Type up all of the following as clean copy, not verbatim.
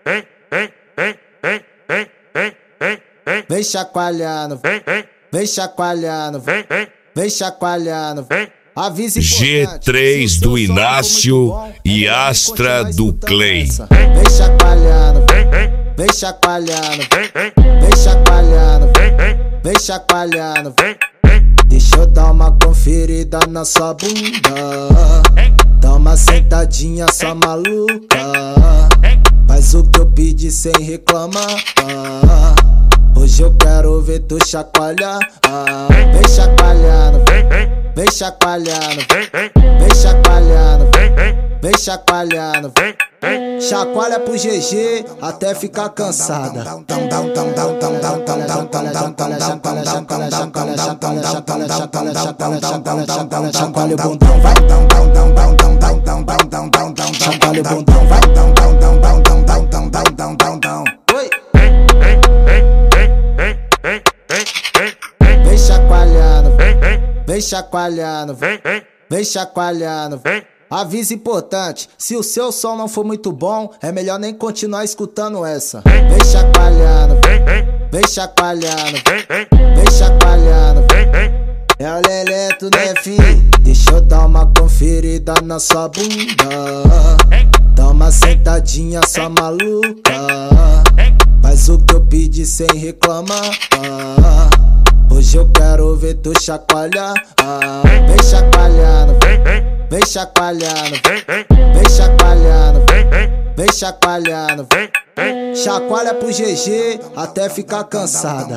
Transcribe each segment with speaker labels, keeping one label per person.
Speaker 1: Vem chacoalhando, vem chacoalhando, vem chacoalhando.
Speaker 2: G3 do Inácio e Astra do Clay.
Speaker 1: Vem chacoalhando, vem chacoalhando, vem chacoalhando, vem chacoalhando. Deixa eu dar uma conferida na sua bunda. Dá uma sentadinha, sua maluca. Faz o que eu pedi sem reclamar. Hoje eu quero ver tu chacoalhar. Vem chacoalhando, vem chacoalhando, vem chacoalhando, vem chacoalhando. Chacoalha pro GG até ficar cansada. Chacoalha o bundão, vai. Chacoalha o bundão, vai. Oi. Vem chacoalhando, vem chacoalhando, vem chacoalhando. Aviso importante, se o seu som não for muito bom, é melhor nem continuar escutando essa. Vem chacoalhando, vem chacoalhando, vem chacoalhando. É o Leleto, né, fi? Deixa eu dar uma conferida na sua bunda. Dá uma sentadinha, sua maluca. Faz o que eu pedi sem reclamar. Hoje eu quero ver tu chacoalhar. Vem chacoalhando, vem chacoalhando, vem chacoalhando, vem chacoalhando. Chacoalha pro GG até ficar cansada.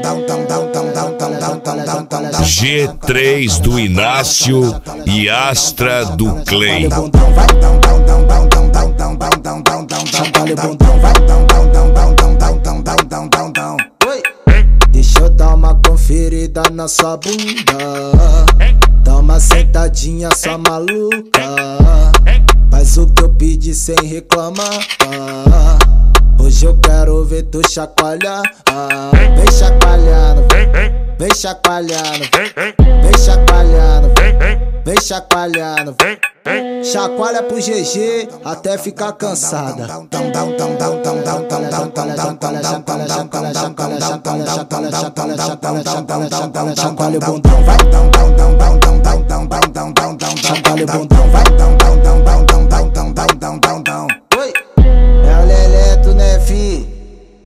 Speaker 2: G3 do Inácio e Astra do Clay.
Speaker 1: Chacoalha o bundão, vai. Oi. Deixa eu dar uma conferida na sua bunda. Dá uma sentadinha, sua maluca. Faz o que eu pedi sem reclamar. Hoje eu quero ver tu chacoalhar. Vem chacoalhando, vem chacoalhando, vem chacoalhando, vem chacoalhando. Chacoalha pro GG até ficar cansada. Chacoalha o bundão, vai. Chacoalha o bundão, vai.